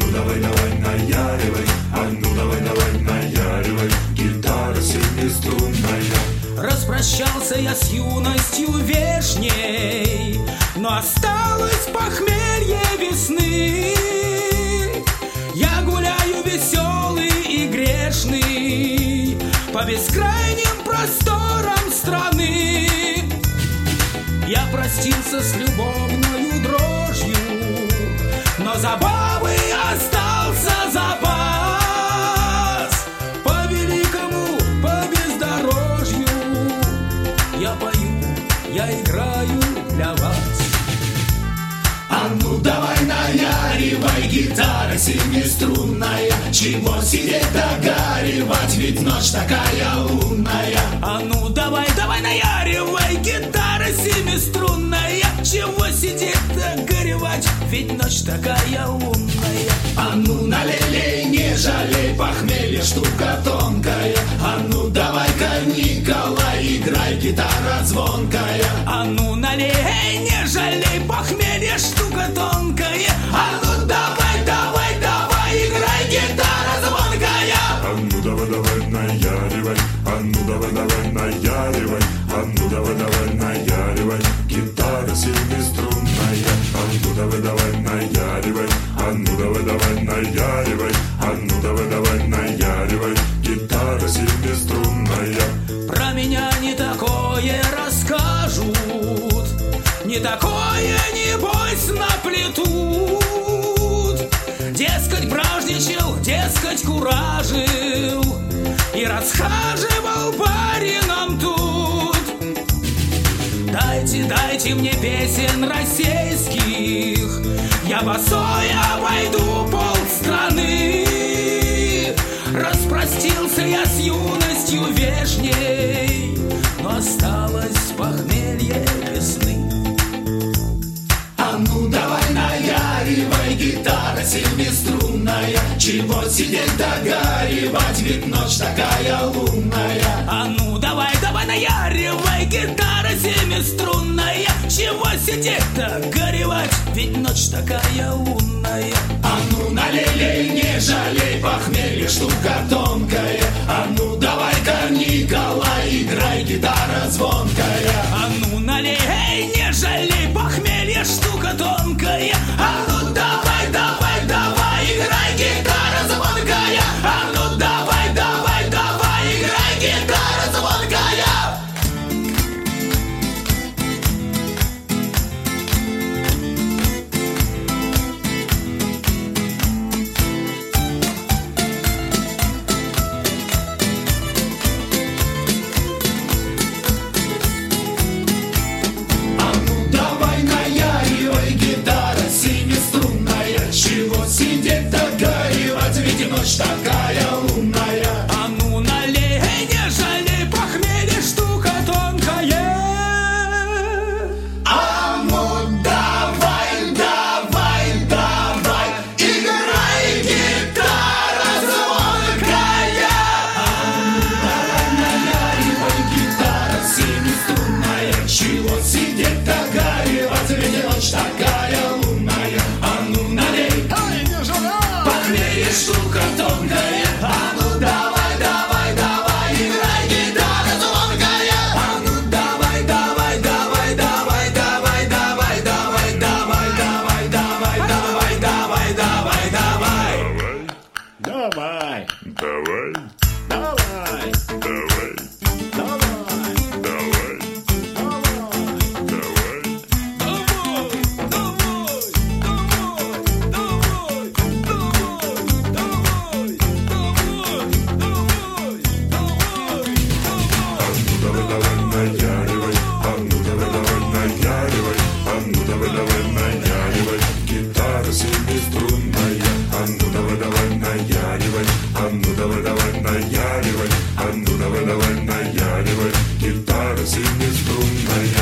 ну давай, давай, наяривай, а ну давай, давай, наяривай, гитара семиструнная. Распрощался я с юностью вешней, но осталось похмелье весны. Я гуляю веселый и грешный по бескрайним просторам страны. Я простился с любовною дрожью, но забавы остался запас. По великому, по бездорожью я пою, я играю для вас. А ну давай наяривай, гитара семиструнная, чего сидеть догоривать, ведь ночь такая лунная. А ну давай, давай наяривай, гитара семиструнная, чего сидеть горевать, ведь ночь такая лунная. А ну налей, не жалей, похмелье штука тонкая. А ну давай-ка, Николай, играй, гитара звонкая. А ну налей, не жалей, похмелье штука тонкая. А ну давай, давай, давай, играй, гитара звонкая. А ну давай, давай, наяривай, а ну давай, давай, наяривай, а ну давай, давай, наяривай, гитара семиструнная. А ну давай, давай, наяривай, а ну давай, давай, наяривай, а ну давай, давай, наяривай, гитара семиструнная. Про меня не такое расскажут, не такое, небось, наплетут. Дескать, бражничал, дескать, куражил и расхаживал барином тут. Дайте, дайте мне песен российских, я босой обойду полстраны. Распростился я с юностью вешней, но осталось похмелье весны. А ну давай наяривай, гитара семиструнная, чего сидеть догоривать, ведь ночь такая лунная. А ну давай, давай наяривай, гитара семиструнная, чего сидеть-то горевать, ведь ночь такая лунная. А ну налей, не жалей, похмелье штука тонкая. А ну давай-ка, Николай, играй, гитара звонкая. А ну налей, не жалей, похмелье штука тонкая. А ну давай, давай, давай, играй, гитара звонкая. А ну давай, давай, давай, играй, гитара звонкая. А ну давай наяривай, гитара семиструнная, чего сидеть догоривать, ведь ночь такая лунная. А ну налей, не жалей, похмелье штука тонкая. А ну давай, давай, давай, играй, гитара звонкая. А ну давай наяривай, гитара семиструнная, чего сидеть догоривать, ведь ночь такая лунная. А ну налей, похмелье штука тонкая. А ну давай, давай, давай, играй, гитара звонкая. А ну давай, давай, давай, давай, давай, давай, давай, давай, давай, давай, давай, давай, давай, давай. Давай, давай, Давай, давай, давай, давай, давай. давай. Давай, давай, наяривай, а ну давай, давай, наяривай, а ну давай, давай, наяривай, гитара семиструнная. А ну давай, давай, наяривай, а ну давай, давай, наяривай, а ну давай, давай, наяривай, гитара семиструнная.